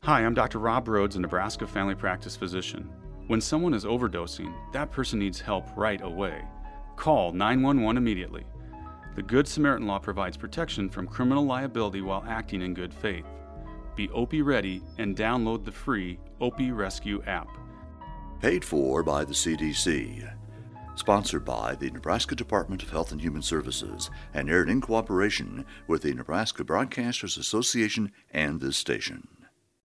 Hi, I'm Dr. Rob Rhodes, a Nebraska family practice physician. When someone is overdosing, that person needs help right away. Call 911 immediately. The Good Samaritan Law provides protection from criminal liability while acting in good faith. Be Opie ready and download the free Opie Rescue app. Paid for by the CDC. Sponsored by the Nebraska Department of Health and Human Services and aired in cooperation with the Nebraska Broadcasters Association and this station.